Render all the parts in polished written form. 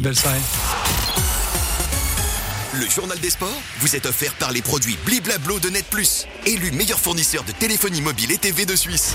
belle soirée. Le journal des sports vous est offert par les produits Bliblablo de Net+, élu meilleur fournisseur de téléphonie mobile et TV de Suisse.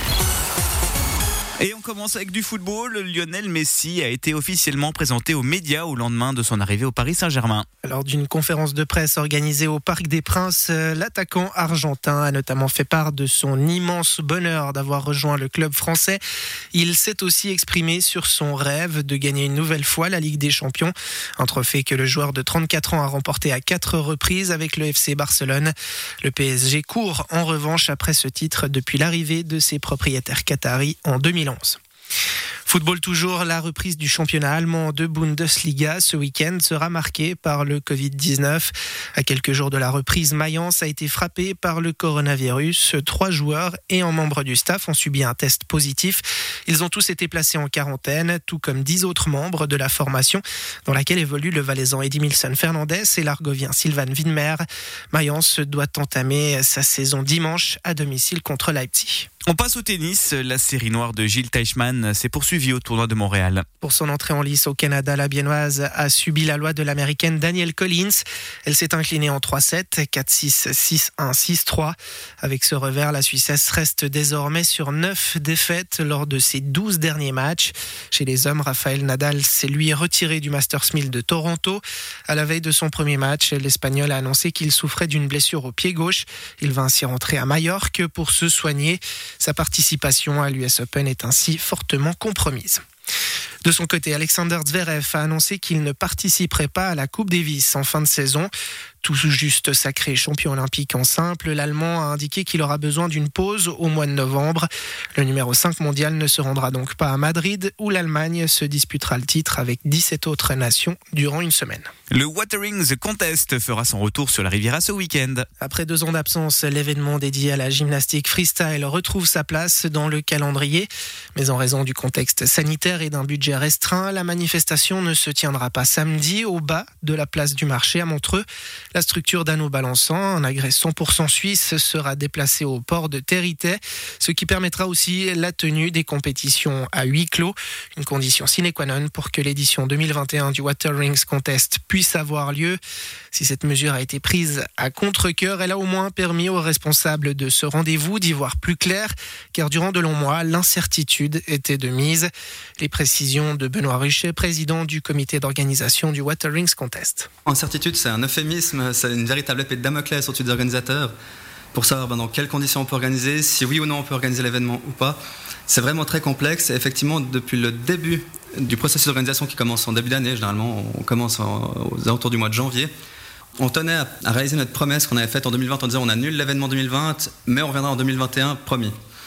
Et on commence avec du football. Lionel Messi a été officiellement présenté aux médias au lendemain de son arrivée au Paris Saint-Germain. Lors d'une conférence de presse organisée au Parc des Princes, l'attaquant argentin a notamment fait part de son immense bonheur d'avoir rejoint le club français. Il s'est aussi exprimé sur son rêve de gagner une nouvelle fois la Ligue des Champions, un trophée que le joueur de 34 ans a remporté à 4 reprises avec le FC Barcelone. Le PSG court en revanche après ce titre depuis l'arrivée de ses propriétaires qataris en 2011. Football toujours, la reprise du championnat allemand de Bundesliga ce week-end sera marquée par le Covid-19. À quelques jours de la reprise, Mayence a été frappé par le coronavirus. 3 joueurs et un membre du staff ont subi un test positif. Ils ont tous été placés en quarantaine, tout comme 10 autres membres de la formation dans laquelle évoluent le Valaisan Edimilson Fernandez et l'Argovien Sylvain Widmer. Mayence doit entamer sa saison dimanche à domicile contre Leipzig. On passe au tennis. La série noire de Jil Teichmann s'est poursuivie au tournoi de Montréal. Pour son entrée en lice au Canada, la Biennoise a subi la loi de l'Américaine Danielle Collins. Elle s'est inclinée en 3-7, 4-6, 6-1, 6-3. Avec ce revers, la Suissesse reste désormais sur 9 défaites lors de ses 12 derniers matchs. Chez les hommes, Rafael Nadal s'est lui retiré du Masters 1000 de Toronto. À la veille de son premier match, l'Espagnol a annoncé qu'il souffrait d'une blessure au pied gauche. Il va ainsi rentrer à Majorque pour se soigner. Sa participation à l'US Open est ainsi fortement compromise. De son côté, Alexander Zverev a annoncé qu'il ne participerait pas à la Coupe Davis en fin de saison. Tout juste sacré champion olympique en simple, l'Allemand a indiqué qu'il aura besoin d'une pause au mois de novembre. Le numéro 5 mondial ne se rendra donc pas à Madrid, où l'Allemagne se disputera le titre avec 17 autres nations durant une semaine. Le Waterings Contest fera son retour sur la Riviera ce week-end. Après 2 ans d'absence, l'événement dédié à la gymnastique freestyle retrouve sa place dans le calendrier. Mais en raison du contexte sanitaire et d'un budget restreint, la manifestation ne se tiendra pas samedi au bas de la place du marché à Montreux. La structure d'anneaux balançants, un agrès 100% suisse, sera déplacée au port de Territet, ce qui permettra aussi la tenue des compétitions à huis clos, une condition sine qua non pour que l'édition 2021 du Waterings Contest puisse avoir lieu. Si cette mesure a été prise à contre-cœur, elle a au moins permis aux responsables de ce rendez-vous d'y voir plus clair, car durant de longs mois, l'incertitude était de mise. Les précisions de Benoît Ruchet, président du comité d'organisation du Waterings Contest. Incertitude, c'est un euphémisme, c'est une véritable épée de Damoclès au-dessus des organisateurs pour savoir dans quelles conditions on peut organiser, si oui ou non on peut organiser l'événement ou pas. C'est vraiment très complexe et effectivement depuis le début du processus d'organisation qui commence en début d'année, généralement on commence aux alentours du mois de janvier, on tenait à réaliser notre promesse qu'on avait faite en 2020 en disant on annule l'événement 2020 mais on reviendra en 2021, promis.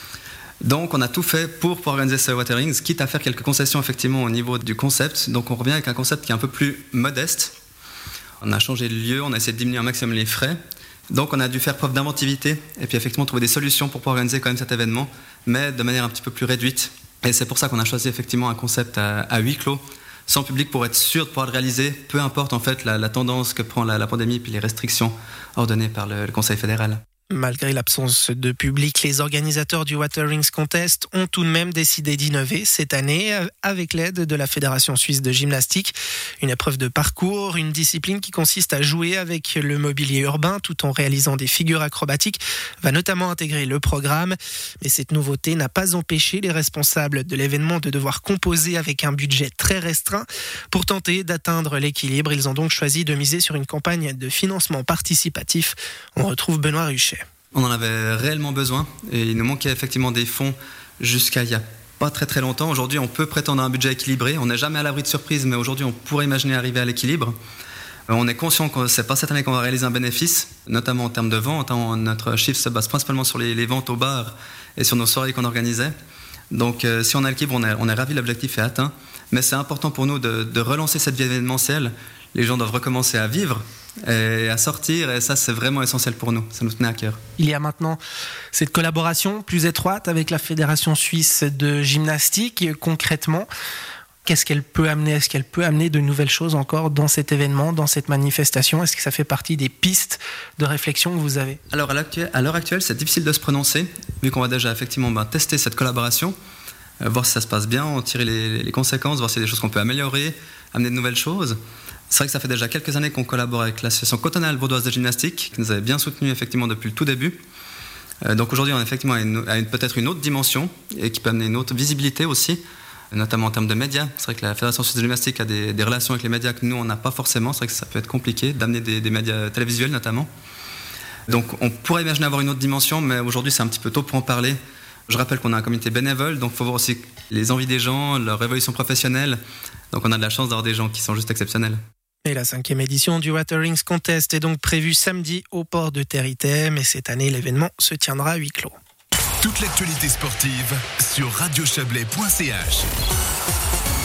Donc on a tout fait pour organiser ce Waterings, quitte à faire quelques concessions effectivement au niveau du concept. Donc on revient avec un concept qui est un peu plus modeste. On a changé de lieu, on a essayé de diminuer un maximum les frais. Donc on a dû faire preuve d'inventivité et puis effectivement trouver des solutions pour pouvoir organiser quand même cet événement, mais de manière un petit peu plus réduite. Et c'est pour ça qu'on a choisi effectivement un concept à huis clos, sans public, pour être sûr de pouvoir le réaliser, peu importe en fait la tendance que prend la pandémie puis les restrictions ordonnées par le Conseil fédéral. Malgré l'absence de public, les organisateurs du Waterings Contest ont tout de même décidé d'innover cette année avec l'aide de la Fédération suisse de gymnastique. Une épreuve de parcours, une discipline qui consiste à jouer avec le mobilier urbain tout en réalisant des figures acrobatiques, va notamment intégrer le programme. Mais cette nouveauté n'a pas empêché les responsables de l'événement de devoir composer avec un budget très restreint. Pour tenter d'atteindre l'équilibre, ils ont donc choisi de miser sur une campagne de financement participatif. On retrouve Benoît Ruchet. On en avait réellement besoin et il nous manquait effectivement des fonds jusqu'à il y a pas très longtemps. Aujourd'hui, on peut prétendre à un budget équilibré. On n'est jamais à l'abri de surprises, mais aujourd'hui, on pourrait imaginer arriver à l'équilibre. On est conscient que ce n'est pas cette année qu'on va réaliser un bénéfice, notamment en termes de vente. Notre chiffre se base principalement sur les ventes au bar et sur nos soirées qu'on organisait. Donc, si on a l'équilibre, on est ravis, l'objectif est atteint. Mais c'est important pour nous de relancer cette vie événementielle. Les gens doivent recommencer à vivre et à sortir, et ça c'est vraiment essentiel pour nous, ça nous tenait à cœur. Il y a maintenant cette collaboration plus étroite avec la Fédération suisse de gymnastique. Concrètement, qu'est-ce qu'elle peut amener? Est-ce qu'elle peut amener de nouvelles choses encore dans cet événement, dans cette manifestation? Est-ce que ça fait partie des pistes de réflexion que vous avez? Alors à l'heure actuelle, c'est difficile de se prononcer, vu qu'on va déjà effectivement tester cette collaboration, voir si ça se passe bien, en tirer les conséquences, voir s'il y a des choses qu'on peut améliorer, amener de nouvelles choses. C'est vrai que ça fait déjà quelques années qu'on collabore avec l'association cantonale vaudoise de gymnastique, qui nous avait bien soutenus effectivement depuis le tout début. Donc aujourd'hui, on est effectivement à peut-être une autre dimension et qui peut amener une autre visibilité aussi, notamment en termes de médias. C'est vrai que la Fédération suisse de gymnastique a des relations avec les médias que nous, on n'a pas forcément. C'est vrai que ça peut être compliqué d'amener des médias télévisuels notamment. Donc on pourrait imaginer avoir une autre dimension, mais aujourd'hui, c'est un petit peu tôt pour en parler. Je rappelle qu'on a un comité bénévole, donc il faut voir aussi les envies des gens, leur évolution professionnelle. Donc on a de la chance d'avoir des gens qui sont juste exceptionnels. Et la 5e édition du Water Rings Contest est donc prévue samedi au port de Territet, mais cette année, l'événement se tiendra à huis clos. Toute l'actualité sportive sur radiochablais.ch.